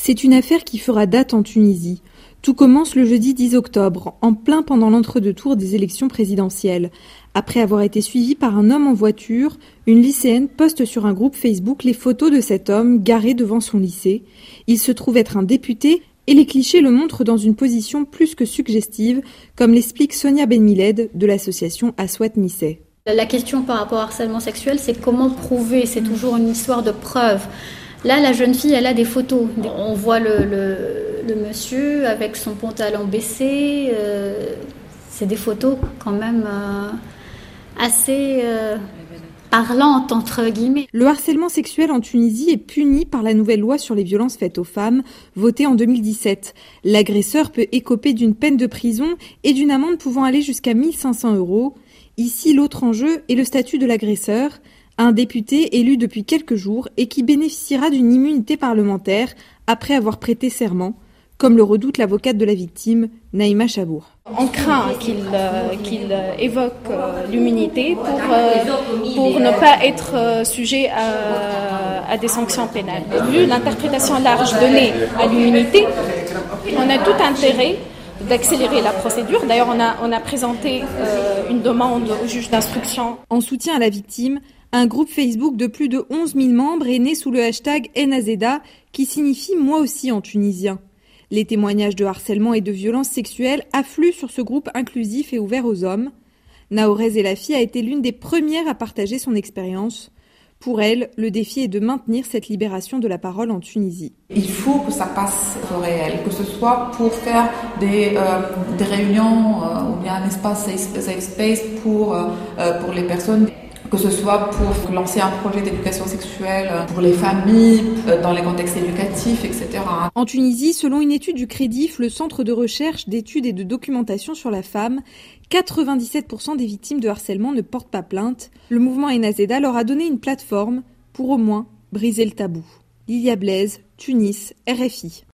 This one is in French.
C'est une affaire qui fera date en Tunisie. Tout commence le jeudi 10 octobre, en plein pendant l'entre-deux-tours des élections présidentielles. Après avoir été suivie par un homme en voiture, une lycéenne poste sur un groupe Facebook les photos de cet homme garé devant son lycée. Il se trouve être un député et les clichés le montrent dans une position plus que suggestive, comme l'explique Sonia Benmiled de l'association Aswat Nisseh. La question par rapport au harcèlement sexuel, c'est comment prouver, c'est toujours une histoire de preuve. Là, la jeune fille, elle a des photos. On voit le monsieur avec son pantalon baissé. C'est des photos quand même assez parlantes, entre guillemets. Le harcèlement sexuel en Tunisie est puni par la nouvelle loi sur les violences faites aux femmes, votée en 2017. L'agresseur peut écoper d'une peine de prison et d'une amende pouvant aller jusqu'à 1 500 €. Ici, l'autre enjeu est le statut de l'agresseur, un député élu depuis quelques jours et qui bénéficiera d'une immunité parlementaire après avoir prêté serment, comme le redoute l'avocate de la victime, Naïma Chabour. On craint qu'il évoque l'immunité pour ne pas être sujet à des sanctions pénales. Vu l'interprétation large donnée à l'immunité, on a tout intérêt d'accélérer la procédure. D'ailleurs, on a présenté une demande au juge d'instruction. En soutien à la victime, un groupe Facebook de plus de 11 000 membres est né sous le hashtag Ennazeda, qui signifie « moi aussi » en tunisien. Les témoignages de harcèlement et de violences sexuelles affluent sur ce groupe inclusif et ouvert aux hommes. Naorez Elafi a été l'une des premières à partager son expérience. Pour elle, le défi est de maintenir cette libération de la parole en Tunisie. Il faut que ça passe au réel, que ce soit pour faire des réunions ou bien un espace safe space pour les personnes, que ce soit pour lancer un projet d'éducation sexuelle pour les familles, dans les contextes éducatifs, etc. En Tunisie, selon une étude du Crédif, le Centre de recherche, d'études et de documentation sur la femme, 97% des victimes de harcèlement ne portent pas plainte. Le mouvement Ennazeda leur a donné une plateforme pour au moins briser le tabou. Lilia Blaise, Tunis, RFI.